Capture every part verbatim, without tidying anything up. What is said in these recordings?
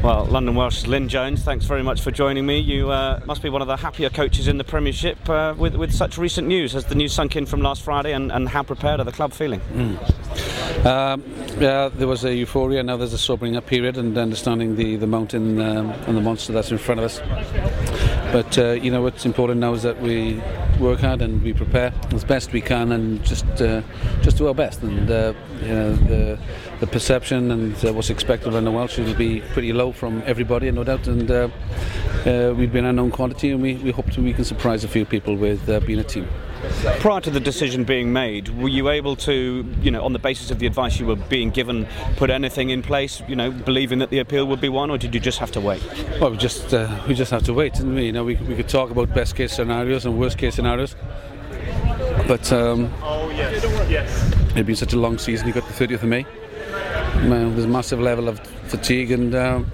Well, London Welsh's Lynn Jones, thanks very much for joining me. You uh, must be one of the happier coaches in the Premiership uh, with, with such recent news. Has the news sunk in from last Friday, and, and how prepared are the club feeling? Mm. Um, yeah, there was a euphoria, now there's a sobering up period and understanding the, the mountain um, and the monster that's in front of us. But uh, you know, what's important now is that we work hard and we prepare as best we can and just uh, just do our best. And uh, you know, the, the perception and uh, what's expected of the Welsh will be pretty low from everybody, no doubt. And uh, uh, we've been unknown quantity, and we, we hope to, we can surprise a few people with uh, being a team. Prior to the decision being made, were you able to, you know, on the basis of the advice you were being given, put anything in place, you know, believing that the appeal would be won, or did you just have to wait? Well, we just uh, we just have to wait, didn't we? You know, we we could talk about best case scenarios and worst case scenarios, but um, oh, yes. Yes. It's been such a long season. You got the thirtieth of May. Well, there's a massive level of fatigue, and um,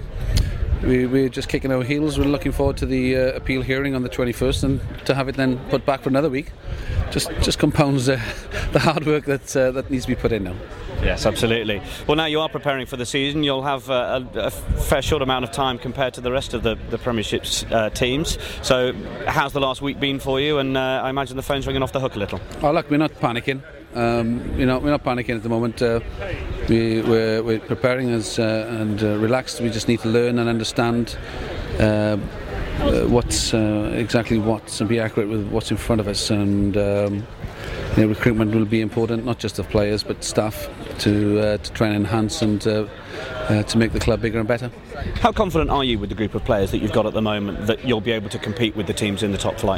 we, we're just kicking our heels. We're looking forward to the uh, appeal hearing on the twenty-first, and to have it then put back for another week just just compounds uh, the hard work that uh, that needs to be put in now. Yes, absolutely. Well, now you are preparing for the season. You'll have uh, a, a fair short amount of time compared to the rest of the, the Premiership's uh, teams. So how's the last week been for you? And uh, I imagine the phone's ringing off the hook a little. Oh, look, we're not panicking. Um, you know, we're not panicking at the moment. Uh, we, we're, we're preparing us uh, and uh, relaxed. We just need to learn and understand uh, uh, what's uh, exactly what's and be accurate with what's in front of us. And um, you know, recruitment will be important, not just of players but staff, to uh, to try and enhance and uh, uh, to make the club bigger and better. How confident are you with the group of players that you've got at the moment that you'll be able to compete with the teams in the top flight?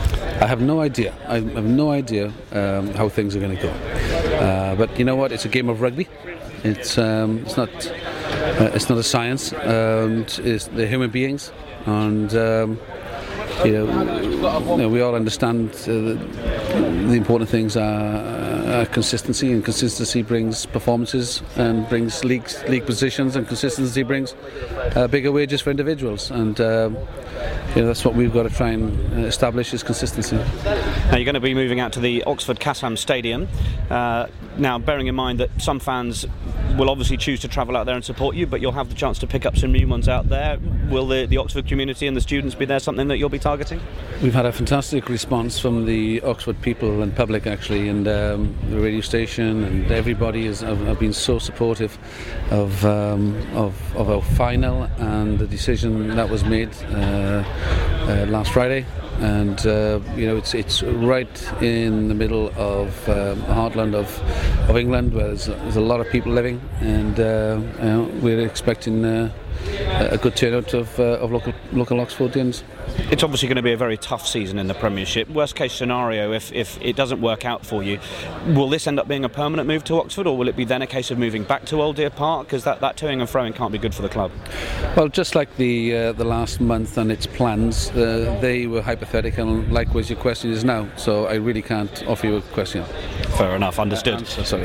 I have no idea. I have no idea um, how things are going to go. Uh, but you know what? It's a game of rugby. It's um, it's not uh, it's not a science. Um, it's, they're human beings, and um, you know, you know, we all understand uh, the, the important things are. Uh, consistency, and consistency brings performances and brings league league positions, and consistency brings uh, bigger wages for individuals, and uh, you know, that's what we've got to try and establish, is consistency. Now you're going to be moving out to the Oxford Kassam Stadium. Uh, now, bearing in mind that some fans will obviously choose to travel out there and support you, but you'll have the chance to pick up some new ones out there. Will the, the Oxford community and the students be there something that you'll be targeting? We've had a fantastic response from the Oxford people and public, actually, and um, the radio station, and everybody has have, have been so supportive of, um, of of our final and the decision that was made uh, uh, last Friday. And uh, you know, it's it's right in the middle of um, the heartland of of England, where there's, there's a lot of people living, and uh, you know, we're expecting uh, a good turnout of uh, of local local Oxfordians. It's obviously going to be a very tough season in the Premiership. Worst case scenario, if, if it doesn't work out for you, will this end up being a permanent move to Oxford, or will it be then a case of moving back to Old Deer Park? Because that, that toing and froing can't be good for the club. Well, just like the uh, the last month and its plans, uh, they were hypothetical, and likewise your question is now. So I really can't offer you a question. Fair enough, understood. Uh, so sorry.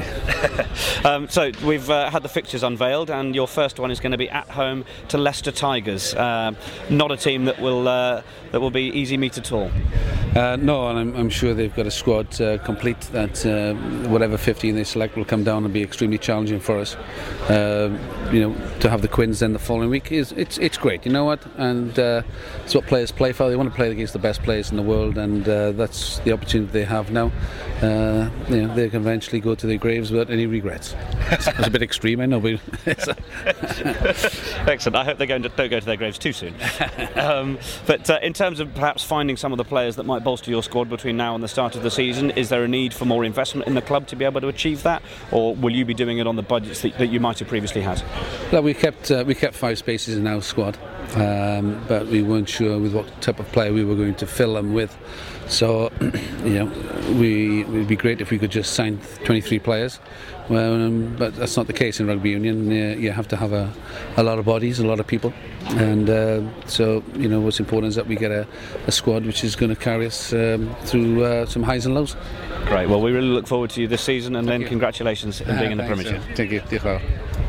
um, so we've uh, had the fixtures unveiled, and your first one is going to be at home to Leicester Tigers. Uh, not a team that will uh, that will be easy meat at all. Uh, no, and I'm, I'm sure they've got a squad uh, complete that uh, whatever fifteen they select will come down and be extremely challenging for us. Uh, you know, to have the Quins then the following week is it's it's great. You know what? And uh, it's what players play for. They want to play against the best players in the world, and uh, that's the opportunity they have now. Uh, you know, they can eventually go to their graves without any regrets. It's a bit extreme, I know, but excellent. I hope they don't go to their graves too soon. Um, but uh, in terms of perhaps finding some of the players that might bolster your squad between now and the start of the season, is there a need for more investment in the club to be able to achieve that, or will you be doing it on the budgets that, that you might have previously had? Well, we kept uh, we kept five spaces in our squad, um, but we weren't sure with what type of player we were going to fill them with. So, you know, we it would be great if we could just sign twenty-three players. Well, um, but that's not the case in rugby union. Uh, you have to have a, a lot of bodies, a lot of people, and uh, so you know what's important is that we get a, a squad which is going to carry us um, through uh, some highs and lows. Great. Well, we really look forward to you this season, and Thank then you. congratulations on being uh, in the Premiership. Thank you.